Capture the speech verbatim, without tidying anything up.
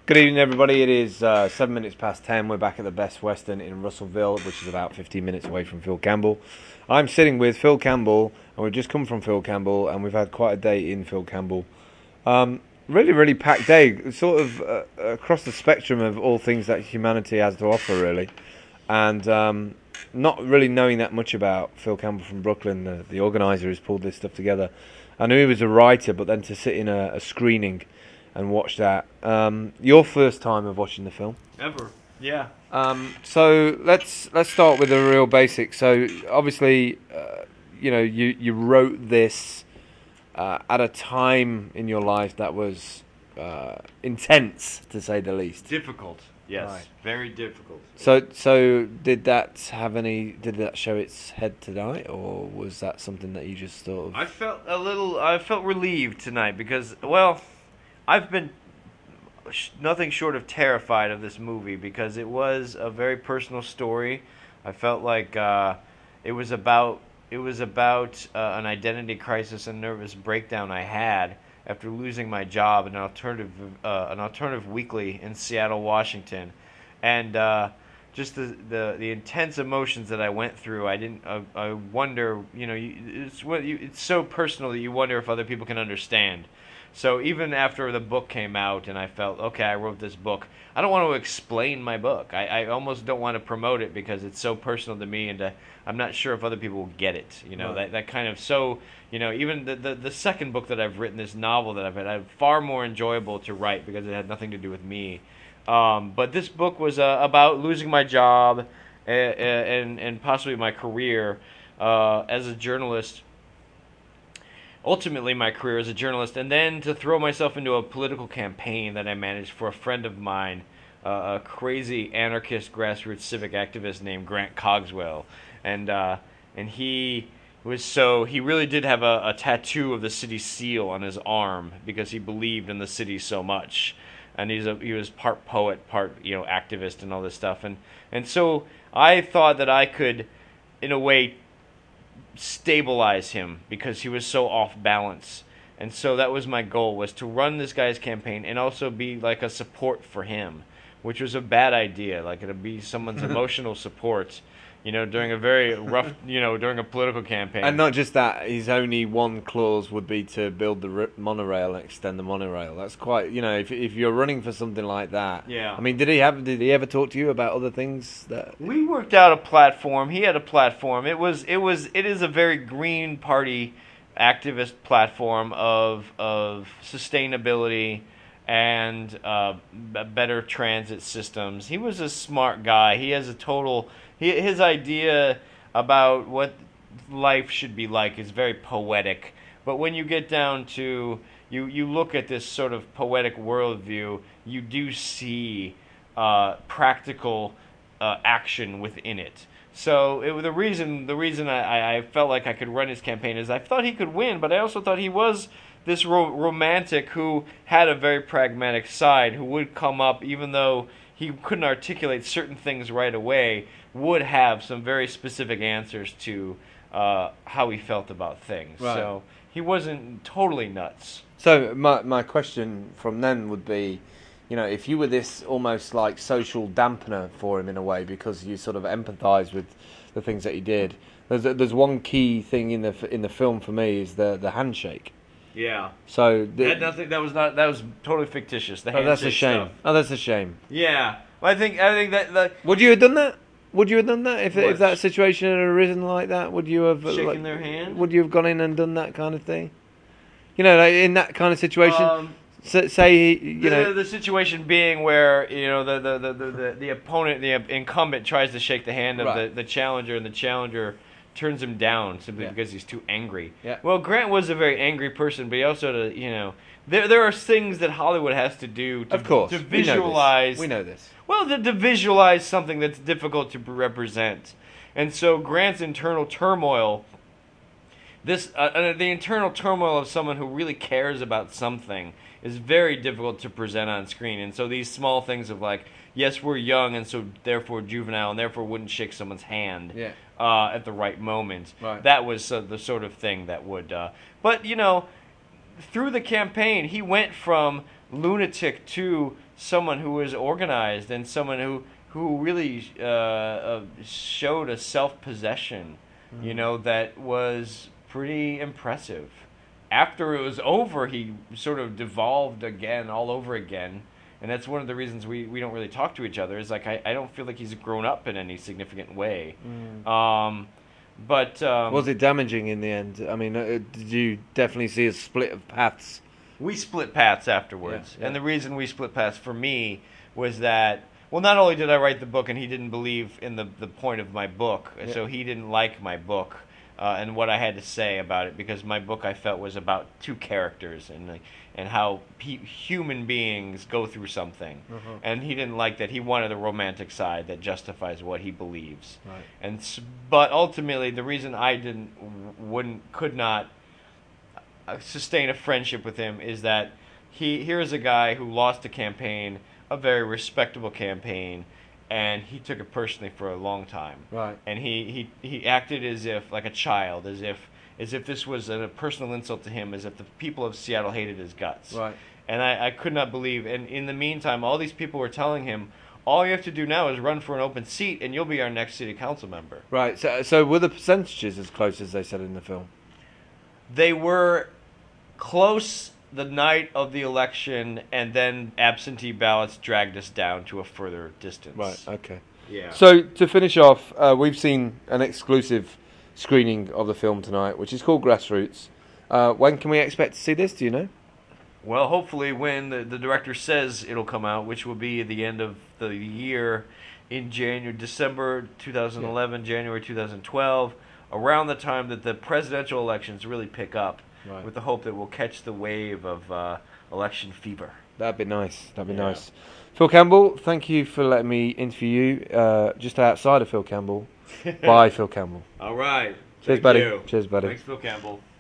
Good evening, everybody. It is uh, seven minutes past ten. We're back at the Best Western in Russellville, which is about fifteen minutes away from Phil Campbell. I'm sitting with Phil Campbell, and we've just come from Phil Campbell, and we've had quite a day in Phil Campbell. Um, really, really packed day, sort of uh, across the spectrum of all things that humanity has to offer, really. And um, not really knowing that much about Phil Campbell from Brooklyn, the, the organizer who's pulled this stuff together. I knew he was a writer, but then to sit in a, a screening and watch that. Um, your first time of watching the film? Ever, yeah. Um, so let's let's start with the real basics. So obviously, uh, you know, you you wrote this uh, at a time in your life that was uh, intense, to say the least. Difficult, yes, Right. very difficult. So so did that have any? Did that show its head tonight, or was that something that you just sort of? I felt a little, I felt relieved tonight because, well, I've been sh- nothing short of terrified of this movie because it was a very personal story. I felt like uh, it was about it was about uh, an identity crisis and nervous breakdown I had after losing my job at an alternative uh, an alternative weekly in Seattle, Washington, and uh, just the, the the intense emotions that I went through. I didn't. I, I wonder. You know, you, it's what you, it's so personal that you wonder if other people can understand. So even after the book came out and I felt, okay, I wrote this book, I don't want to explain my book. I, I almost don't want to promote it because it's so personal to me, and to, I'm not sure if other people will get it. You know, Right. that, that kind of, so, you know, even the, the, the second book that I've written, this novel that I've had, I far more enjoyable to write because it had nothing to do with me. Um, but this book was uh, about losing my job and, and, and possibly my career uh, as a journalist. Ultimately, my career as a journalist, and then to throw myself into a political campaign that I managed for a friend of mine, uh, a crazy anarchist grassroots civic activist named Grant Cogswell, and uh, and he was so he really did have a, a tattoo of the city seal on his arm because he believed in the city so much, and he's a he was part poet, part you know activist, and all this stuff, and and so I thought that I could, in a way, stabilize him because he was so off balance. And so that was my goal, was to run this guy's campaign and also be like a support for him, which was a bad idea. Like, it'd be someone's emotional support, you know, during a very rough, you know, during a political campaign. And not just that, his only one clause would be to build the r- monorail and extend the monorail. That's quite, you know, if if you're running for something like that. Yeah. I mean, did he have? Did he ever talk to you about other things that? We worked out a platform. He had a platform. It was it was it is a very Green Party activist platform of of sustainability and uh, b- better transit systems. He was a smart guy. He has a total he, his idea about what life should be like is very poetic. But when you get down to you you look at this sort of poetic worldview, you do see uh, practical uh, action within it. So it, the reason the reason I, I felt like I could run his campaign is I thought he could win, but I also thought he was this ro- romantic who had a very pragmatic side, who would come up even though he couldn't articulate certain things right away, would have some very specific answers to uh, how he felt about things. Right. So he wasn't totally nuts. So my my question from then would be, you know, if you were this almost like social dampener for him in a way because you sort of empathise with the things that he did. There's there's one key thing in the in the film for me is the the handshake. Yeah. So the, That nothing. That was not. That was totally fictitious. The oh, that's a handshake shame. stuff. Oh, that's a shame. Yeah. Well, I think. I think that the Would you have done that? Would you have done that if What? if that situation had arisen like that? Would you have shaking like, their hand. Would you have gone in and done that kind of thing? You know, like in that kind of situation. Um, S- say you the, know the situation being where you know the the, the, the, the, the opponent, the incumbent, tries to shake the hand of Right. the, the challenger, and the challenger turns him down simply Yeah. because he's too angry. Yeah. Well, Grant was a very angry person, but he also, you know, there there are things that Hollywood has to do to, of course to we know this. visualize. We know this. Well, to, to visualize something that's difficult to represent, and so Grant's internal turmoil. This uh, uh, the internal turmoil of someone who really cares about something is very difficult to present on screen. And so these small things of like, yes, we're young and so therefore juvenile and therefore wouldn't shake someone's hand Yeah. uh, at the right moment. Right. That was uh, the sort of thing that would. Uh, but you know, through the campaign, he went from lunatic to someone who was organized and someone who who really uh, uh, showed a self-possession, mm. you know, that was pretty impressive. After it was over, he sort of devolved again, all over again. And that's one of the reasons we, we don't really talk to each other. Is like I, I don't feel like he's grown up in any significant way. Mm. Um, but um, was it damaging in the end? I mean, uh, did you definitely see a split of paths? We split paths afterwards, yeah, yeah. and the reason we split paths for me was that, well, not only did I write the book and he didn't believe in the the point of my book, yeah. so he didn't like my book. Uh, and what I had to say about it, because my book I felt was about two characters and and how pe- human beings go through something, uh-huh. and he didn't like that. He wanted a romantic side that justifies what he believes. Right. And but ultimately, the reason I didn't wouldn't could not sustain a friendship with him is that he here is a guy who lost a campaign, a very respectable campaign. And he took it personally for a long time. Right. And he, he, he acted as if, like a child, as if as if this was a personal insult to him, as if the people of Seattle hated his guts. Right. And I, I could not believe. And in the meantime, all these people were telling him, all you have to do now is run for an open seat, and you'll be our next city council member. Right. So, so were the percentages as close as they said in the film? They were close the night of the election, and then absentee ballots dragged us down to a further distance. Right, okay. Yeah. So, to finish off, uh, we've seen an exclusive screening of the film tonight, which is called Grassroots. Uh, when can we expect to see this, do you know? Well, hopefully when the, the director says it'll come out, which will be at the end of the year in January, December twenty eleven, yeah. January twenty twelve, around the time that the presidential elections really pick up. Right. With the hope that we'll catch the wave of uh, election fever. That'd be nice. That'd be yeah. nice. Phil Campbell, thank you for letting me interview you uh, just outside of Phil Campbell. Bye, Phil Campbell. All right. Cheers, Thank buddy. you. Cheers, buddy. Thanks, Phil Campbell.